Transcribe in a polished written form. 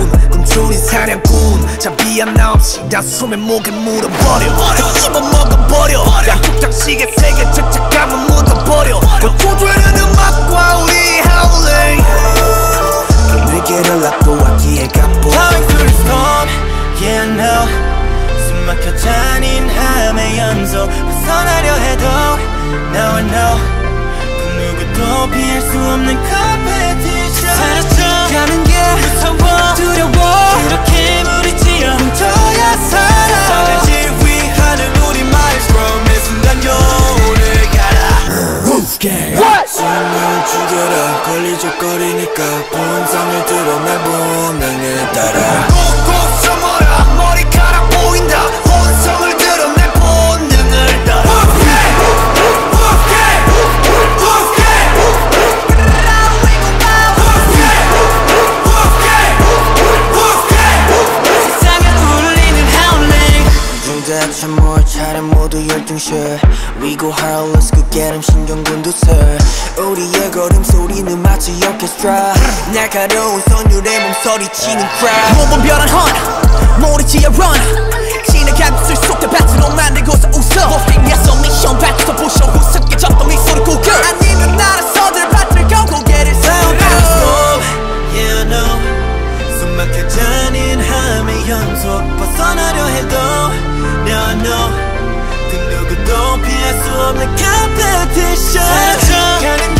꿈꾸는 사냥꾼 잡이 하나 없이 다 숨에 목에 물어버려 씹어먹어버려 약국장식의 세계 착착함은 묻어버려 고조되는 음악과 우리 howling 물기를 납도하기에 갑부 Plowing through the storm, yeah I know 숨 막혀 잔인함의 연속 벗어나려 해도 Now I know 그 누구도 피할 수 없는 competition 사라져가는 게 무서워 두려워 그렇게 무리지어 뭉쳐야 살아 선을 지휘하는 우리 마일스트롬 매 순간 영혼을 갈아 Roof gang 숨을 죽여라 걸리적거리니까 본성을 드러내 본능을 따라 꼭꼭 숨어라 머리카락 보인다 본성을 드러내 본능을 따라 뭘 차례 모두 열중실 We go hard let's go get 'em 신경군두슬 우리의 걸음소리는 마치 오케스트라 날카로운 선율에 몸서리치는 crowd 무분별한 헌 모르지의 run 지나간 술 속에 배트로 만들고서 웃어 워킹에서 미션 밖에서 부셔 우습게졌던 미소를 구겨 아니면 나라서 들밭을 걸고 get it sound Yeah I know 숨 막혀 잔인함의 연속 벗어나려 해도 Now I know 그 누구도 피할 수 없는 competition 사라져가는